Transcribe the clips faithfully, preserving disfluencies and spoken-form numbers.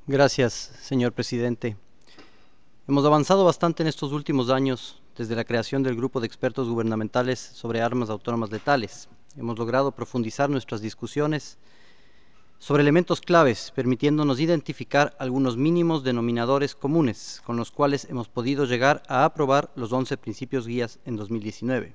Gracias, señor presidente. Hemos avanzado bastante en estos últimos años desde la creación del Grupo de Expertos Gubernamentales sobre Armas Autónomas Letales. Hemos logrado profundizar nuestras discusiones sobre elementos claves, permitiéndonos identificar algunos mínimos denominadores comunes con los cuales hemos podido llegar a aprobar los once principios guías en dos mil diecinueve.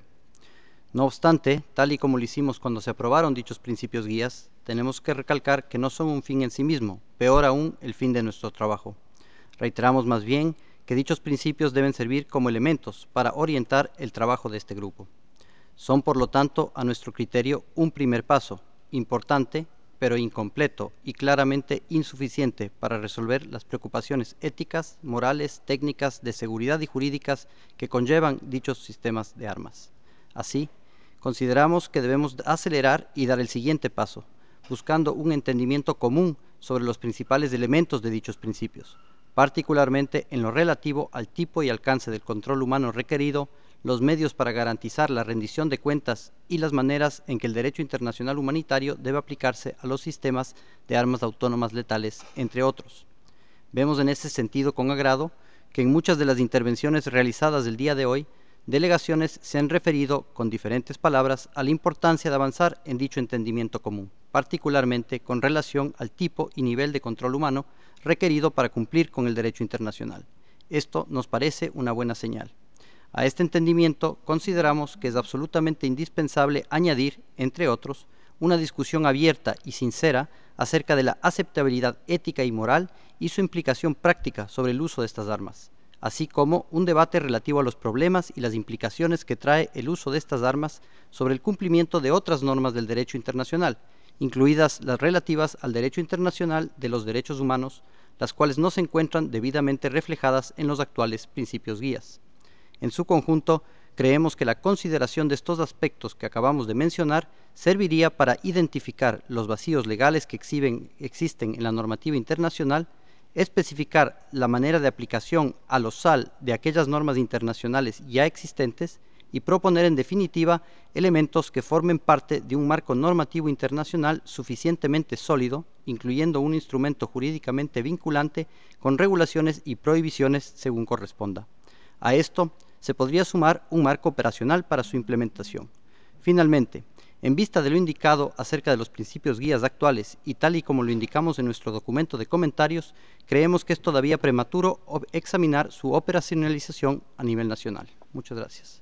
No obstante, tal y como lo hicimos cuando se aprobaron dichos principios guías, tenemos que recalcar que no son un fin en sí mismo, peor aún el fin de nuestro trabajo. Reiteramos más bien que dichos principios deben servir como elementos para orientar el trabajo de este grupo. Son, por lo tanto, a nuestro criterio, un primer paso, importante, pero incompleto y claramente insuficiente para resolver las preocupaciones éticas, morales, técnicas, de seguridad y jurídicas que conllevan dichos sistemas de armas. Así, consideramos que debemos acelerar y dar el siguiente paso, buscando un entendimiento común sobre los principales elementos de dichos principios, particularmente en lo relativo al tipo y alcance del control humano requerido, los medios para garantizar la rendición de cuentas y las maneras en que el derecho internacional humanitario debe aplicarse a los sistemas de armas autónomas letales, entre otros. Vemos en ese sentido con agrado que en muchas de las intervenciones realizadas el día de hoy, delegaciones se han referido con diferentes palabras a la importancia de avanzar en dicho entendimiento común, particularmente con relación al tipo y nivel de control humano requerido para cumplir con el derecho internacional. Esto nos parece una buena señal. A este entendimiento consideramos que es absolutamente indispensable añadir, entre otros, una discusión abierta y sincera acerca de la aceptabilidad ética y moral y su implicación práctica sobre el uso de estas armas, así como un debate relativo a los problemas y las implicaciones que trae el uso de estas armas sobre el cumplimiento de otras normas del derecho internacional, incluidas las relativas al derecho internacional de los derechos humanos, las cuales no se encuentran debidamente reflejadas en los actuales principios guías. En su conjunto, creemos que la consideración de estos aspectos que acabamos de mencionar serviría para identificar los vacíos legales que exhiben, existen en la normativa internacional, especificar la manera de aplicación a los S A L de aquellas normas internacionales ya existentes y proponer en definitiva elementos que formen parte de un marco normativo internacional suficientemente sólido, incluyendo un instrumento jurídicamente vinculante con regulaciones y prohibiciones según corresponda. A esto se podría sumar un marco operacional para su implementación. Finalmente, en vista de lo indicado acerca de los principios guías actuales y tal y como lo indicamos en nuestro documento de comentarios, creemos que es todavía prematuro examinar su operacionalización a nivel nacional. Muchas gracias.